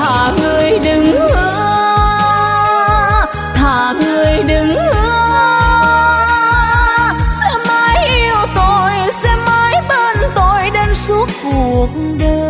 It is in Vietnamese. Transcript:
thà người đừng hứa, thà người đừng hứa sẽ mãi yêu tôi, sẽ mãi bên tôi đến suốt cuộc đời.